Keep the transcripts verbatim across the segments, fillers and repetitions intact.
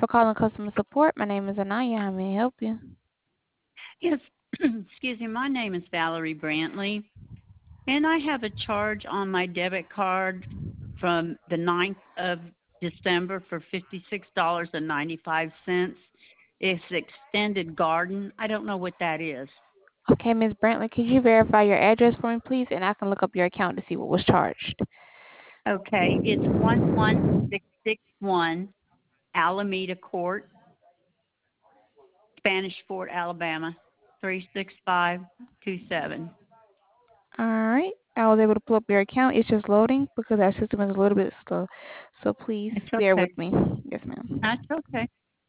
calling customer support. My name is Anaya. How may I help you? Yes, excuse me. My name is Valerie Brantley, and I have a charge on my debit card from the ninth of December for fifty-six dollars and ninety-five cents. It's Extended Garden. I don't know what that is. Okay, Miss Brantley, could you verify your address for me, please? And I can look up your account to see what was charged. Okay, it's one one six six one Alameda Court, Spanish Fort, Alabama, three six five two seven. All right. I was able to pull up your account. It's just loading because our system is a little bit slow. So please It's bear okay. with me. Yes, ma'am. That's okay.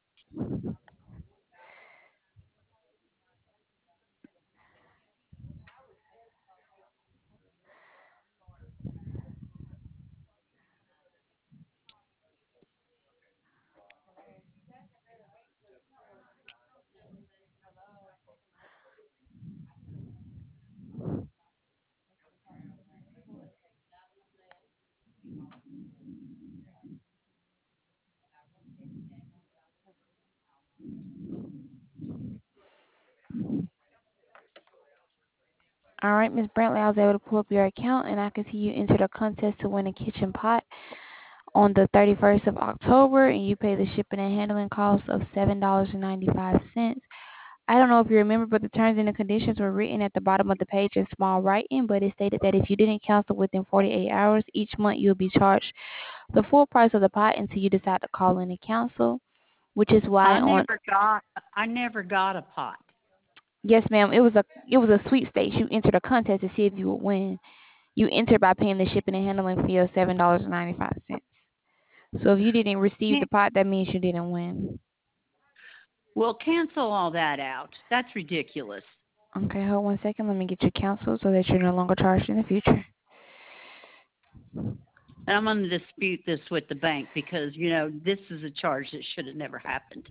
All right, Miss Brantley, I was able to pull up your account, and I can see you entered a contest to win a kitchen pot on the thirty-first of October, and you pay the shipping and handling cost of seven dollars and ninety-five cents. I don't know if you remember, but the terms and the conditions were written at the bottom of the page in small writing, but it stated that if you didn't cancel within forty-eight hours each month, you'll be charged the full price of the pot until you decide to call in and cancel, which is why I on never got I never got a pot. yes, ma'am, it was a it was a sweepstakes. You entered a contest to see if you would win. You entered by paying the shipping and handling fee of seven dollars and ninety five cents. So if you didn't receive Can- the pot, that means you didn't win. Well, cancel all that out. That's ridiculous. Okay, hold one second. Let me get you canceled so that you're no longer charged in the future. And I'm going to dispute this with the bank because, you know, this is a charge that should have never happened.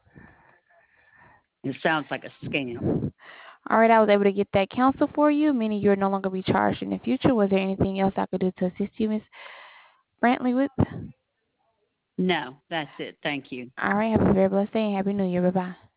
It sounds like a scam. All right, I was able to get that canceled for you, meaning you'll no longer be charged in the future. Was there anything else I could do to assist you, Miss Brantley, with? No, that's it. Thank you. All right, have a very blessed day and Happy New Year. Bye bye.